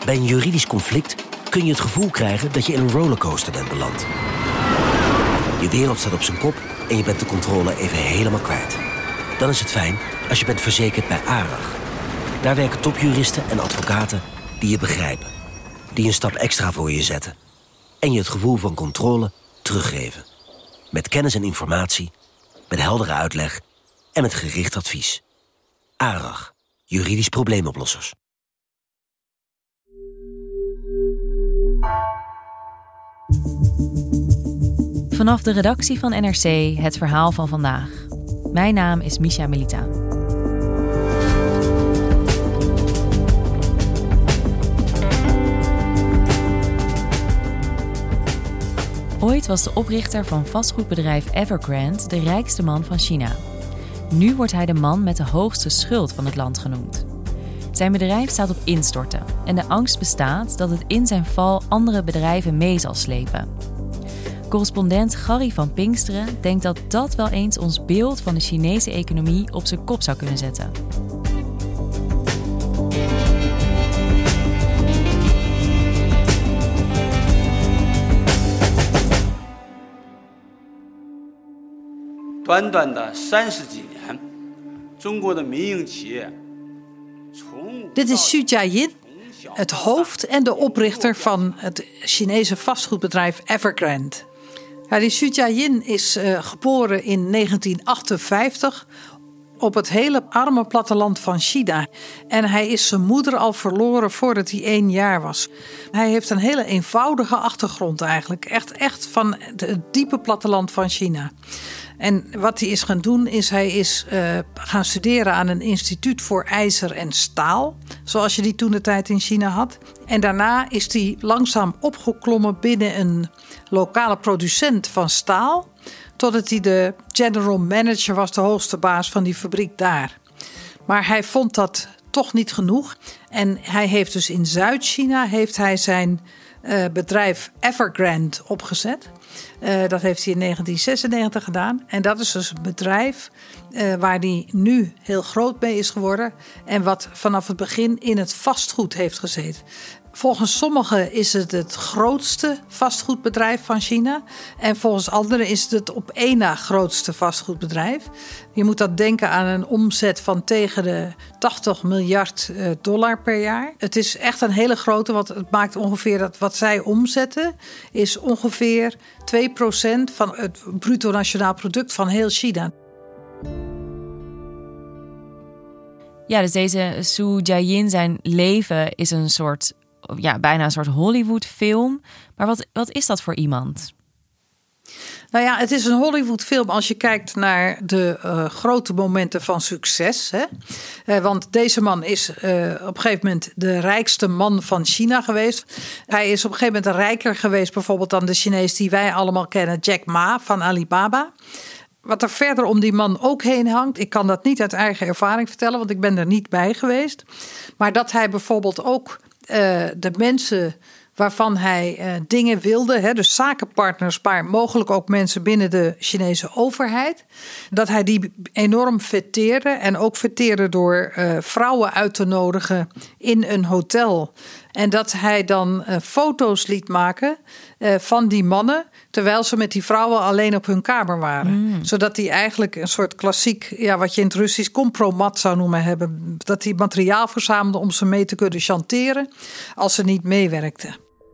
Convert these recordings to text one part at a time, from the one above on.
Bij een juridisch conflict kun je het gevoel krijgen dat je in een rollercoaster bent beland. Je wereld staat op zijn kop en je bent de controle even helemaal kwijt. Dan is het fijn als je bent verzekerd bij ARAG. Daar werken topjuristen en advocaten die je begrijpen. Die een stap extra voor je zetten. En je het gevoel van controle teruggeven. Met kennis en informatie, met heldere uitleg en met gericht advies. ARAG, juridisch probleemoplossers. Vanaf de redactie van NRC het verhaal van vandaag. Mijn naam is Misha Melita. Ooit was de oprichter van vastgoedbedrijf Evergrande de rijkste man van China. Nu wordt hij de man met de hoogste schuld van het land genoemd. Zijn bedrijf staat op instorten en de angst bestaat dat het in zijn val andere bedrijven mee zal slepen. Correspondent Gary van Pinksteren denkt dat dat wel eens ons beeld van de Chinese economie op zijn kop zou kunnen zetten. Dit is Xu Jiayin, het hoofd en de oprichter van het Chinese vastgoedbedrijf Evergrande. Ja, die Xu Jiayin is geboren in 1958 op het hele arme platteland van China. En hij is zijn moeder al verloren voordat hij 1 jaar was. Hij heeft een hele eenvoudige achtergrond eigenlijk. Echt van het diepe platteland van China. En wat hij is gaan doen is hij is gaan studeren aan een instituut voor ijzer en staal. Zoals je die toentertijd in China had. En daarna is hij langzaam opgeklommen binnen een lokale producent van staal. Totdat hij de general manager was, de hoogste baas van die fabriek daar. Maar hij vond dat toch niet genoeg. En hij heeft dus in Zuid-China zijn bedrijf Evergrande opgezet. Dat heeft hij in 1996 gedaan. En dat is dus een bedrijf waar hij nu heel groot mee is geworden. En wat vanaf het begin in het vastgoed heeft gezeten. Volgens sommigen is het grootste vastgoedbedrijf van China. En volgens anderen is het op één na grootste vastgoedbedrijf. Je moet dat denken aan een omzet van tegen de $80 miljard per jaar. Het is echt een hele grote, want het maakt ongeveer dat wat zij omzetten is ongeveer 2% van het bruto nationaal product van heel China. Ja, dus deze Xu Jiayin, zijn leven is een soort, bijna een soort Hollywoodfilm. Maar wat is dat voor iemand? Nou ja, het is een Hollywoodfilm als je kijkt naar de grote momenten van succes. Hè? Want deze man is op een gegeven moment de rijkste man van China geweest. Hij is op een gegeven moment rijker geweest bijvoorbeeld dan de Chinees die wij allemaal kennen, Jack Ma van Alibaba. Wat er verder om die man ook heen hangt, ik kan dat niet uit eigen ervaring vertellen, want ik ben er niet bij geweest. Maar dat hij bijvoorbeeld ook de mensen waarvan hij dingen wilde, dus zakenpartners, maar mogelijk ook mensen binnen de Chinese overheid, dat hij die enorm fêteerde en ook fêteerde door vrouwen uit te nodigen in een hotel. En dat hij dan foto's liet maken van die mannen, terwijl ze met die vrouwen alleen op hun kamer waren. Zodat die eigenlijk een soort klassiek, wat je in het Russisch compromat zou noemen hebben. Dat hij materiaal verzamelde om ze mee te kunnen chanteren als ze niet meewerkten.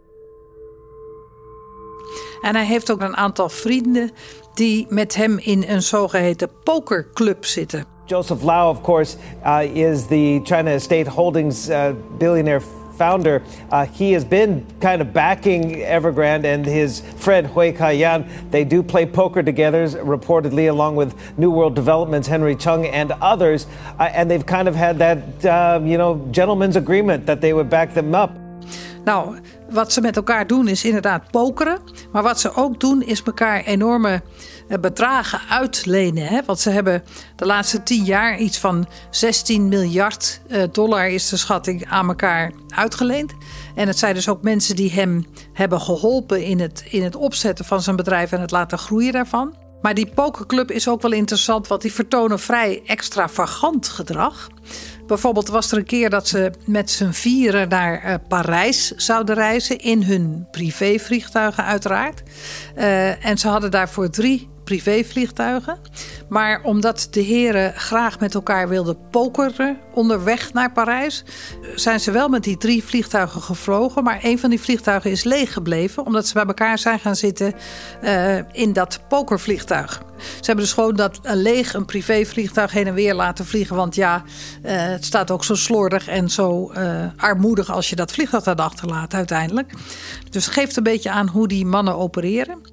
En hij heeft ook een aantal vrienden die met hem in een zogeheten pokerclub zitten. Joseph Lau, of course, is the China Estate Holdings billionaire founder. He has been kind of backing Evergrande, and his friend Hui Kaiyan, they do play poker together, reportedly, along with New World Development's Henry Chung and others. And they've kind of had that, gentleman's agreement that they would back them up. Nou, wat ze met elkaar doen is inderdaad pokeren. Maar wat ze ook doen is elkaar enorme bedragen uitlenen. Hè? Want ze hebben de laatste 10 jaar iets van $16 miljard is de schatting aan elkaar uitgeleend. En het zijn dus ook mensen die hem hebben geholpen in het opzetten van zijn bedrijf en het laten groeien daarvan. Maar die pokerclub is ook wel interessant, want die vertonen vrij extravagant gedrag. Bijvoorbeeld was er een keer dat ze met z'n vieren naar Parijs zouden reizen. In hun privévliegtuigen uiteraard. En ze hadden daarvoor 3 privévliegtuigen. Maar omdat de heren graag met elkaar wilden pokeren onderweg naar Parijs, zijn ze wel met die 3 vliegtuigen gevlogen. Maar een van die vliegtuigen is leeg gebleven, omdat ze bij elkaar zijn gaan zitten in dat pokervliegtuig. Ze hebben dus gewoon een privévliegtuig heen en weer laten vliegen. Want ja, het staat ook zo slordig en zo armoedig als je dat vliegtuig daar achterlaat uiteindelijk. Dus het geeft een beetje aan hoe die mannen opereren.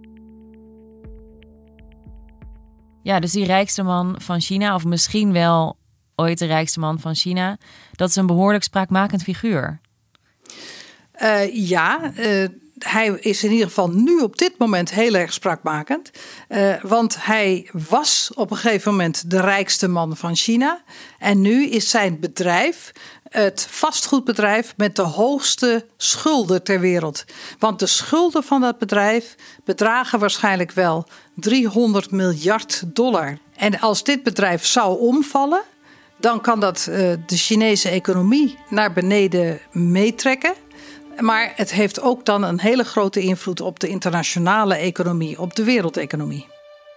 Ja, dus die rijkste man van China, of misschien wel ooit de rijkste man van China, dat is een behoorlijk spraakmakend figuur. Hij is in ieder geval nu op dit moment heel erg spraakmakend. Want hij was op een gegeven moment de rijkste man van China. En nu is zijn bedrijf het vastgoedbedrijf met de hoogste schulden ter wereld. Want de schulden van dat bedrijf bedragen waarschijnlijk wel $300 miljard. En als dit bedrijf zou omvallen, dan kan dat de Chinese economie naar beneden meetrekken. Maar het heeft ook dan een hele grote invloed op de internationale economie, op de wereldeconomie.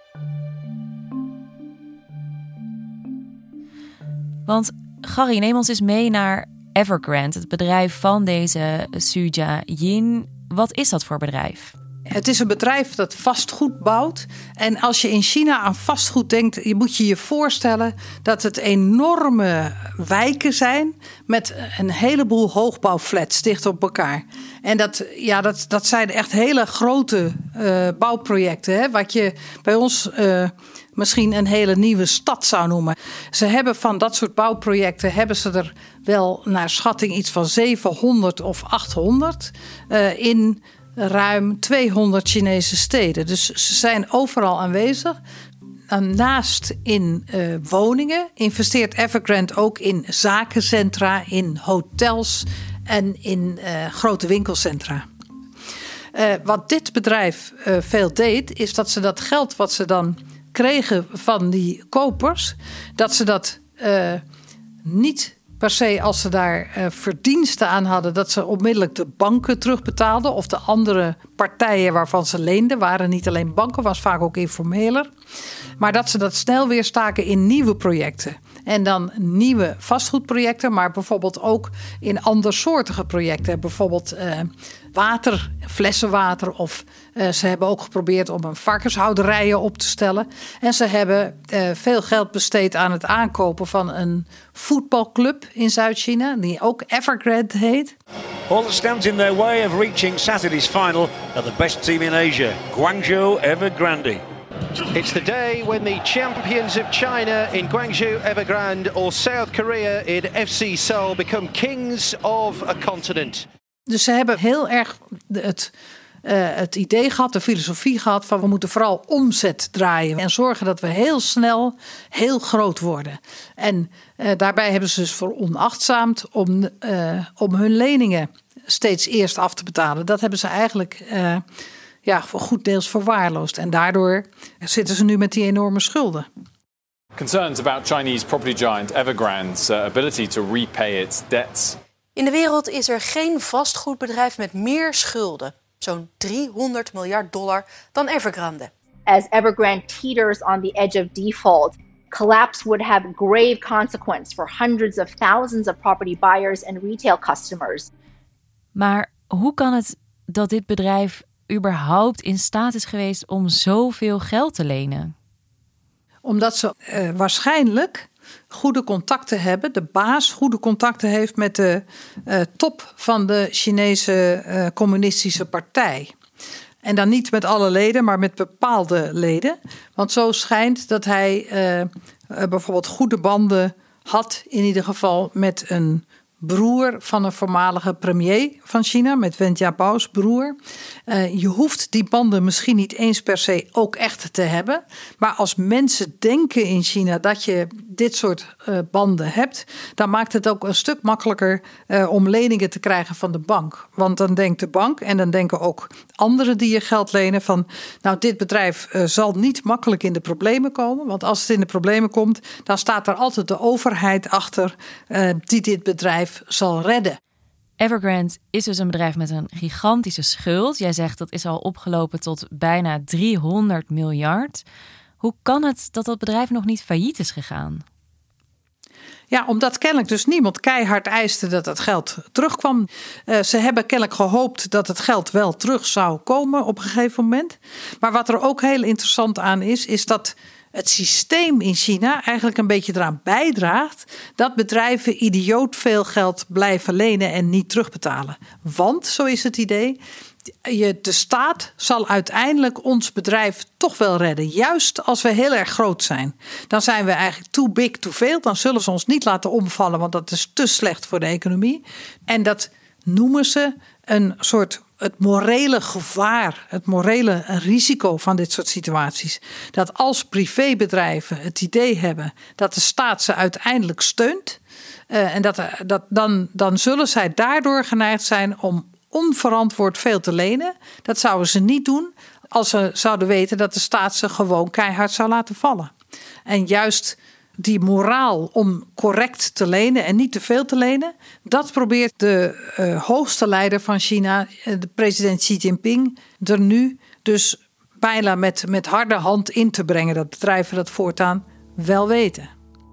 Want Gary, neem ons eens mee naar Evergrande, het bedrijf van deze Xu Jiajin. Wat is dat voor bedrijf? Het is een bedrijf dat vastgoed bouwt. En als je in China aan vastgoed denkt, moet je je voorstellen dat het enorme wijken zijn met een heleboel hoogbouwflats dicht op elkaar. En dat zijn echt hele grote bouwprojecten. Hè? Wat je bij ons misschien een hele nieuwe stad zou noemen. Ze hebben van dat soort bouwprojecten hebben ze er wel naar schatting iets van 700 of 800 in ruim 200 Chinese steden. Dus ze zijn overal aanwezig. Naast in woningen investeert Evergrande ook in zakencentra, in hotels en in grote winkelcentra. Wat dit bedrijf veel deed, is dat ze dat geld wat ze dan kregen van die kopers, dat ze dat niet per se als ze daar verdiensten aan hadden, dat ze onmiddellijk de banken terugbetaalden of de andere partijen waarvan ze leenden, waren niet alleen banken, was vaak ook informeler. Maar dat ze dat snel weer staken in nieuwe projecten. En dan nieuwe vastgoedprojecten, maar bijvoorbeeld ook in andersoortige projecten. Bijvoorbeeld water, flessenwater. Of ze hebben ook geprobeerd om een varkenshouderijen op te stellen. En ze hebben veel geld besteed aan het aankopen van een voetbalclub in Zuid-China, die ook Evergrande heet. All that stands in their way of reaching Saturday's final are the best team in Asia, Guangzhou Evergrande. It's the day when the champions of China in Guangzhou Evergrande or South Korea in FC Seoul become kings of a continent. Dus ze hebben heel erg het idee gehad, de filosofie gehad van we moeten vooral omzet draaien en zorgen dat we heel snel heel groot worden. En daarbij hebben ze dus veronachtzaamd om hun leningen steeds eerst af te betalen. Dat hebben ze eigenlijk voor goed deels verwaarloosd. En daardoor zitten ze nu met die enorme schulden. Concerns about Chinese property giant Evergrande's ability to repay its debts. In de wereld is er geen vastgoedbedrijf met meer schulden, zo'n $300 miljard, dan Evergrande. As Evergrande teeters on the edge of default, collapse would have grave consequence for hundreds of thousands of property buyers and retail customers. Maar hoe kan het dat dit bedrijf überhaupt in staat is geweest om zoveel geld te lenen? Omdat ze waarschijnlijk goede contacten hebben. De baas goede contacten heeft met de top van de Chinese communistische partij. En dan niet met alle leden, maar met bepaalde leden. Want zo schijnt dat hij bijvoorbeeld goede banden had, in ieder geval met een broer van een voormalige premier van China, met Wen Jiabao's broer. Je hoeft die banden misschien niet eens per se ook echt te hebben. Maar als mensen denken in China dat je dit soort banden hebt, dan maakt het ook een stuk makkelijker om leningen te krijgen van de bank. Want dan denkt de bank en dan denken ook anderen die je geld lenen van, nou, dit bedrijf zal niet makkelijk in de problemen komen. Want als het in de problemen komt, dan staat er altijd de overheid achter die dit bedrijf zal redden. Evergrande is dus een bedrijf met een gigantische schuld. Jij zegt dat is al opgelopen tot bijna 300 miljard. Hoe kan het dat dat bedrijf nog niet failliet is gegaan? Ja, omdat kennelijk dus niemand keihard eiste dat het geld terugkwam. Ze hebben kennelijk gehoopt dat het geld wel terug zou komen op een gegeven moment. Maar wat er ook heel interessant aan is dat het systeem in China eigenlijk een beetje eraan bijdraagt dat bedrijven idioot veel geld blijven lenen en niet terugbetalen. Want, zo is het idee, de staat zal uiteindelijk ons bedrijf toch wel redden. Juist als we heel erg groot zijn. Dan zijn we eigenlijk too big to fail. Dan zullen ze ons niet laten omvallen, want dat is te slecht voor de economie. En dat noemen ze een soort het morele gevaar, het morele risico van dit soort situaties. Dat als privébedrijven het idee hebben dat de staat ze uiteindelijk steunt, en dan zullen zij daardoor geneigd zijn om onverantwoord veel te lenen. Dat zouden ze niet doen als ze zouden weten dat de staat ze gewoon keihard zou laten vallen. En juist die moraal om correct te lenen en niet te veel te lenen, dat probeert de hoogste leider van China, de president Xi Jinping, er nu dus bijna met harde hand in te brengen. Dat bedrijven dat voortaan wel weten.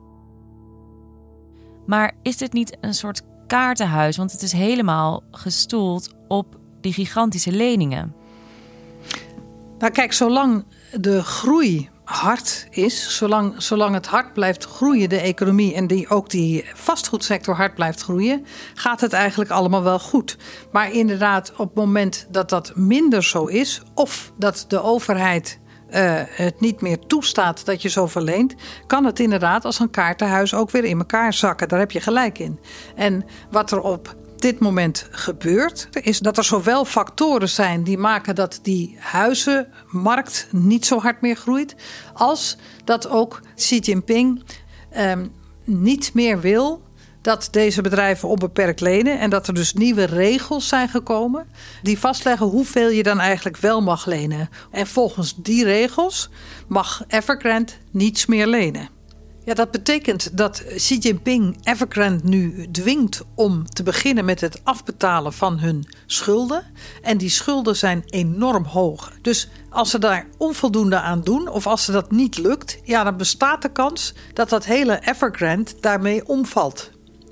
Maar is dit niet een soort kaartenhuis? Want het is helemaal gestoeld op die gigantische leningen. Nou kijk, zolang de groei hard is, zolang het hard blijft groeien, de economie, en ook die vastgoedsector hard blijft groeien, gaat het eigenlijk allemaal wel goed. Maar inderdaad, op het moment dat dat minder zo is, of dat de overheid het niet meer toestaat dat je zo verleent, kan het inderdaad als een kaartenhuis ook weer in elkaar zakken. Daar heb je gelijk in. En wat er op dit moment gebeurt, is dat er zowel factoren zijn die maken dat die huizenmarkt niet zo hard meer groeit, als dat ook Xi Jinping niet meer wil dat deze bedrijven onbeperkt lenen en dat er dus nieuwe regels zijn gekomen die vastleggen hoeveel je dan eigenlijk wel mag lenen. En volgens die regels mag Evergrande niets meer lenen. Ja, dat betekent dat Xi Jinping Evergrande nu dwingt om te beginnen met het afbetalen van hun schulden. En die schulden zijn enorm hoog. Dus als ze daar onvoldoende aan doen, of als ze dat niet lukt, ja, dan bestaat de kans dat dat hele Evergrande daarmee omvalt.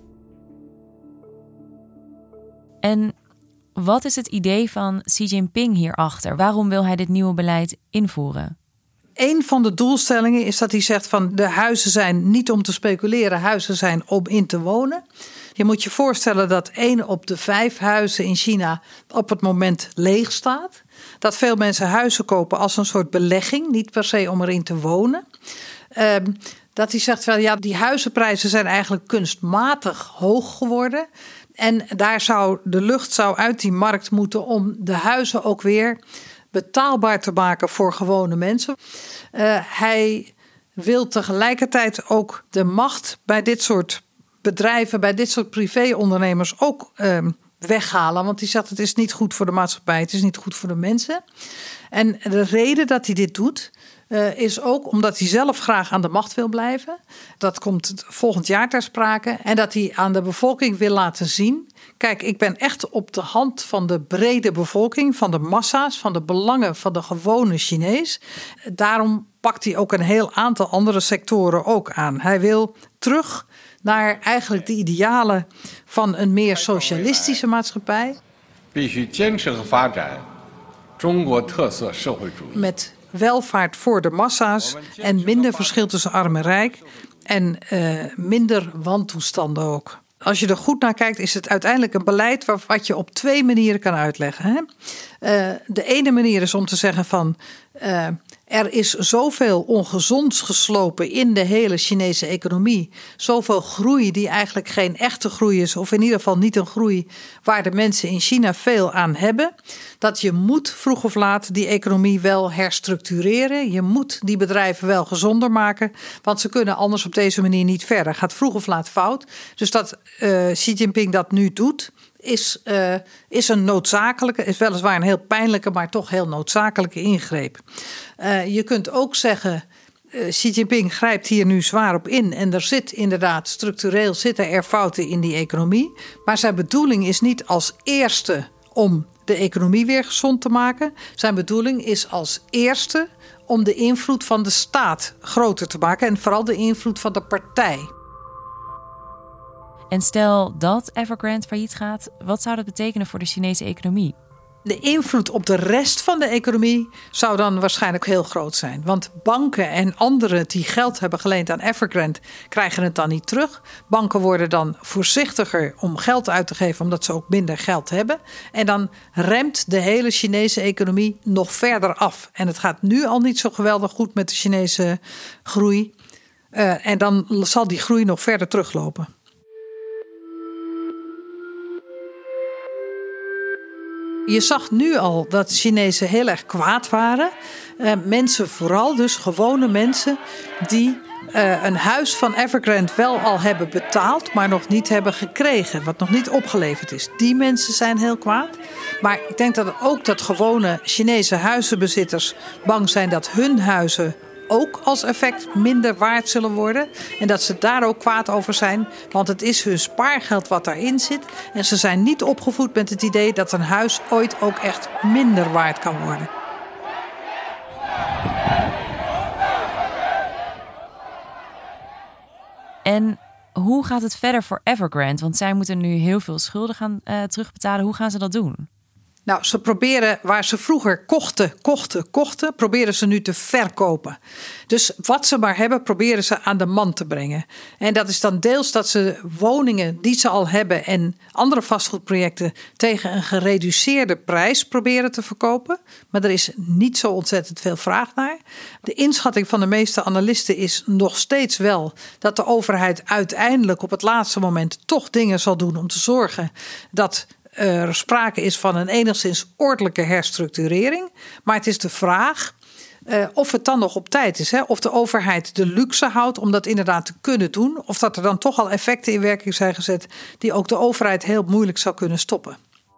En wat is het idee van Xi Jinping hierachter? Waarom wil hij dit nieuwe beleid invoeren? Een van de doelstellingen is dat hij zegt van de huizen zijn niet om te speculeren, huizen zijn om in te wonen. Je moet je voorstellen dat 1 op de 5 huizen in China op het moment leeg staat. Dat veel mensen huizen kopen als een soort belegging, niet per se om erin te wonen. Dat hij zegt van ja, die huizenprijzen zijn eigenlijk kunstmatig hoog geworden. En de lucht zou uit die markt moeten om de huizen ook weer betaalbaar te maken voor gewone mensen. Hij wil tegelijkertijd ook de macht bij dit soort bedrijven, bij dit soort privéondernemers ook weghalen. Want hij zegt het is niet goed voor de maatschappij, het is niet goed voor de mensen. En de reden dat hij dit doet is ook omdat hij zelf graag aan de macht wil blijven. Dat komt volgend jaar ter sprake. En dat hij aan de bevolking wil laten zien, kijk, ik ben echt op de hand van de brede bevolking, van de massa's, van de belangen van de gewone Chinees. Daarom pakt hij ook een heel aantal andere sectoren ook aan. Hij wil terug naar eigenlijk de idealen van een meer socialistische maatschappij. Met welvaart voor de massa's en minder verschil tussen arm en rijk en minder wantoestanden ook. Als je er goed naar kijkt, is het uiteindelijk een beleid wat je op 2 manieren kan uitleggen. Hè? De ene manier is om te zeggen van Er is zoveel ongezonds geslopen in de hele Chinese economie. Zoveel groei die eigenlijk geen echte groei is. Of in ieder geval niet een groei waar de mensen in China veel aan hebben. Dat je moet vroeg of laat die economie wel herstructureren. Je moet die bedrijven wel gezonder maken. Want ze kunnen anders op deze manier niet verder. Gaat vroeg of laat fout. Dus dat Xi Jinping dat nu doet, is een noodzakelijke, is weliswaar een heel pijnlijke, maar toch heel noodzakelijke ingreep. Je kunt ook zeggen, Xi Jinping grijpt hier nu zwaar op in. En er zit inderdaad, structureel zitten er fouten in die economie. Maar zijn bedoeling is niet als eerste om de economie weer gezond te maken. Zijn bedoeling is als eerste om de invloed van de staat groter te maken. En vooral de invloed van de partij. En stel dat Evergrande failliet gaat, wat zou dat betekenen voor de Chinese economie? De invloed op de rest van de economie zou dan waarschijnlijk heel groot zijn. Want banken en anderen die geld hebben geleend aan Evergrande krijgen het dan niet terug. Banken worden dan voorzichtiger om geld uit te geven omdat ze ook minder geld hebben. En dan remt de hele Chinese economie nog verder af. En het gaat nu al niet zo geweldig goed met de Chinese groei. En dan zal die groei nog verder teruglopen. Je zag nu al dat de Chinezen heel erg kwaad waren. Mensen vooral, dus gewone mensen die een huis van Evergrande wel al hebben betaald, maar nog niet hebben gekregen, wat nog niet opgeleverd is. Die mensen zijn heel kwaad. Maar ik denk dat ook dat gewone Chinese huizenbezitters bang zijn dat hun huizen ook als effect minder waard zullen worden. En dat ze daar ook kwaad over zijn. Want het is hun spaargeld wat daarin zit. En ze zijn niet opgevoed met het idee dat een huis ooit ook echt minder waard kan worden. En hoe gaat het verder voor Evergrande? Want zij moeten nu heel veel schulden gaan terugbetalen. Hoe gaan ze dat doen? Nou, ze proberen waar ze vroeger kochten, proberen ze nu te verkopen. Dus wat ze maar hebben, proberen ze aan de man te brengen. En dat is dan deels dat ze woningen die ze al hebben en andere vastgoedprojecten tegen een gereduceerde prijs proberen te verkopen. Maar er is niet zo ontzettend veel vraag naar. De inschatting van de meeste analisten is nog steeds wel dat de overheid uiteindelijk op het laatste moment toch dingen zal doen om te zorgen dat er sprake is van een enigszins ordelijke herstructurering. Maar het is de vraag of het dan nog op tijd is. Hè? Of de overheid de luxe houdt om dat inderdaad te kunnen doen. Of dat er dan toch al effecten in werking zijn gezet die ook de overheid heel moeilijk zou kunnen stoppen.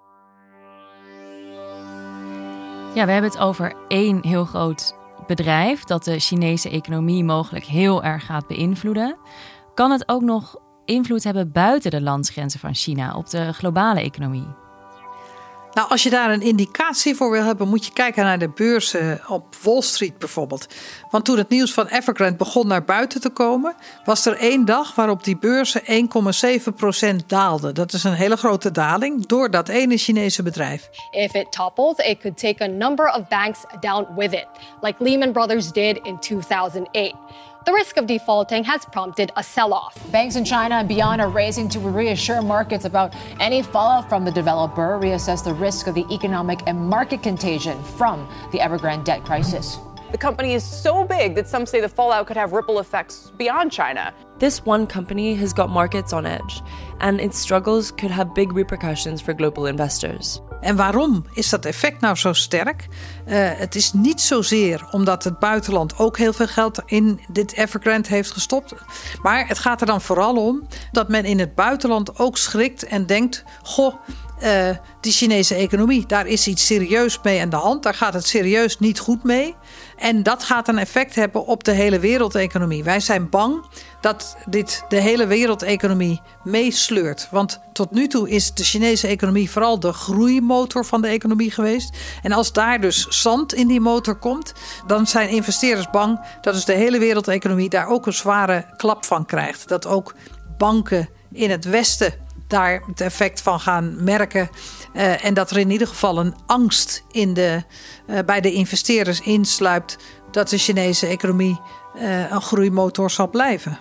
Ja, we hebben het over één heel groot bedrijf dat de Chinese economie mogelijk heel erg gaat beïnvloeden. Kan het ook nog invloed hebben buiten de landsgrenzen van China op de globale economie? Nou, als je daar een indicatie voor wil hebben, moet je kijken naar de beurzen op Wall Street bijvoorbeeld. Want toen het nieuws van Evergrande begon naar buiten te komen, was er 1 dag waarop die beurzen 1,7% daalden. Dat is een hele grote daling door dat ene Chinese bedrijf. If it topples, it could take a number of banks down with it, like Lehman Brothers did in 2008. The risk of defaulting has prompted a sell-off. Banks in China and beyond are racing to reassure markets about any fallout from the developer, reassess the risk of the economic and market contagion from the Evergrande debt crisis. The company is so big that some say the fallout could have ripple effects beyond China. This one company has got markets on edge, and its struggles could have big repercussions for global investors. En waarom is dat effect nou zo sterk? Het is niet zozeer omdat het buitenland ook heel veel geld in dit Evergrande heeft gestopt. Maar het gaat er dan vooral om dat men in het buitenland ook schrikt en denkt: goh, die Chinese economie, daar is iets serieus mee aan de hand. Daar gaat het serieus niet goed mee. En dat gaat een effect hebben op de hele wereldeconomie. Wij zijn bang dat dit de hele wereldeconomie meesleurt. Want tot nu toe is de Chinese economie vooral de groeimotor van de economie geweest. En als daar dus zand in die motor komt, dan zijn investeerders bang dat dus de hele wereldeconomie daar ook een zware klap van krijgt. Dat ook banken in het Westen daar het effect van gaan merken. En dat er in ieder geval een angst bij de investeerders insluipt dat de Chinese economie een groeimotor zal blijven.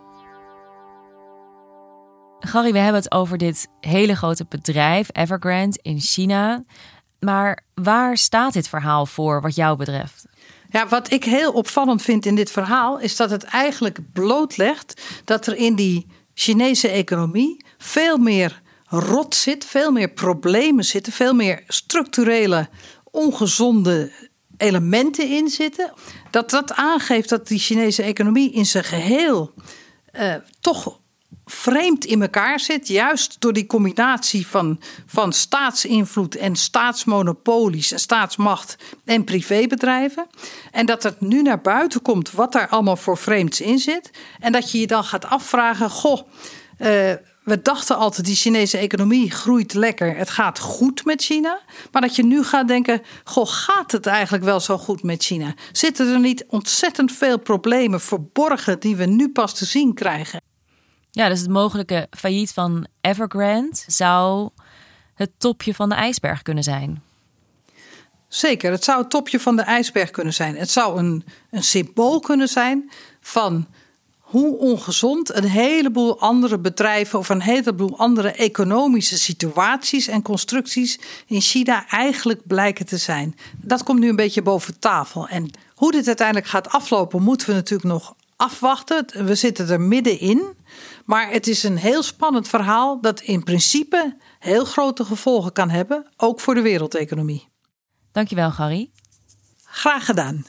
Gary, we hebben het over dit hele grote bedrijf, Evergrande, in China. Maar waar staat dit verhaal voor wat jou betreft? Ja, wat ik heel opvallend vind in dit verhaal is dat het eigenlijk blootlegt dat er in die Chinese economie veel meer rot zit, veel meer problemen zitten, veel meer structurele ongezonde elementen in zitten. Dat aangeeft dat die Chinese economie in zijn geheel toch vreemd in elkaar zit. Juist door die combinatie van staatsinvloed en staatsmonopolies en staatsmacht en privébedrijven. En dat het nu naar buiten komt wat daar allemaal voor vreemds in zit. En dat je je dan gaat afvragen, we dachten altijd die Chinese economie groeit lekker. Het gaat goed met China. Maar dat je nu gaat denken, gaat het eigenlijk wel zo goed met China? Zitten er niet ontzettend veel problemen verborgen die we nu pas te zien krijgen? Ja, dus het mogelijke failliet van Evergrande zou het topje van de ijsberg kunnen zijn. Zeker, het zou het topje van de ijsberg kunnen zijn. Het zou een symbool kunnen zijn van hoe ongezond een heleboel andere bedrijven of een heleboel andere economische situaties en constructies in China eigenlijk blijken te zijn. Dat komt nu een beetje boven tafel. En hoe dit uiteindelijk gaat aflopen, moeten we natuurlijk nog afwachten. We zitten er middenin. Maar het is een heel spannend verhaal dat in principe heel grote gevolgen kan hebben, ook voor de wereldeconomie. Dankjewel, Gary. Graag gedaan.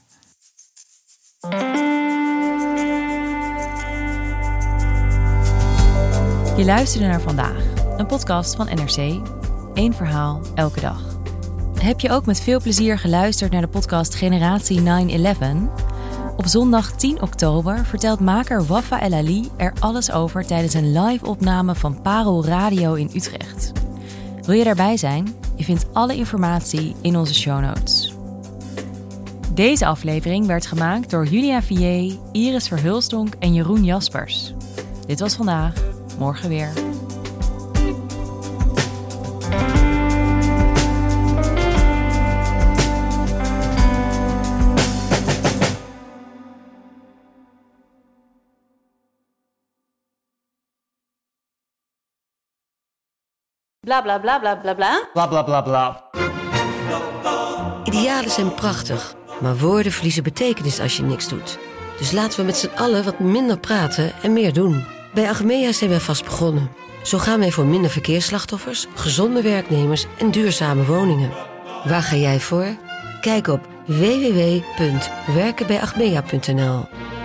Je luisterde naar Vandaag, een podcast van NRC. 1 verhaal, elke dag. Heb je ook met veel plezier geluisterd naar de podcast Generatie 9/11? Op zondag 10 oktober vertelt maker Wafa El Ali er alles over tijdens een live-opname van Parel Radio in Utrecht. Wil je daarbij zijn? Je vindt alle informatie in onze show notes. Deze aflevering werd gemaakt door Julia Vier, Iris Verhulstonk en Jeroen Jaspers. Dit was Vandaag, morgen weer. Bla bla bla bla bla bla. Bla bla bla bla. Idealen zijn prachtig, maar woorden verliezen betekenis als je niks doet. Dus laten we met z'n allen wat minder praten en meer doen. Bij Achmea zijn we vast begonnen. Zo gaan wij voor minder verkeersslachtoffers, gezonde werknemers en duurzame woningen. Waar ga jij voor? Kijk op www.werkenbijachmea.nl.